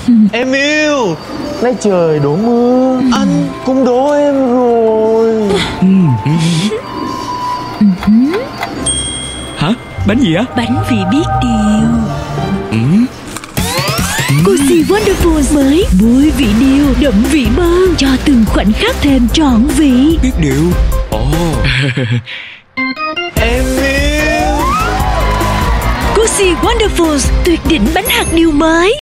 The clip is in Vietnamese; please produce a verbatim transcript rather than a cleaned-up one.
Em yêu. Nay trời đổ mưa, anh cũng đổ em rồi. Hả? Bánh gì á? Bánh vị biết điều. Ừ. Cozy Wonderful mới vui vị điều, đậm vị bơ, cho từng khoảnh khắc thêm trọn vị. Biết điều. Ồ. Em yêu. Cozy Wonderful tuyệt đỉnh bánh hạt điều mới.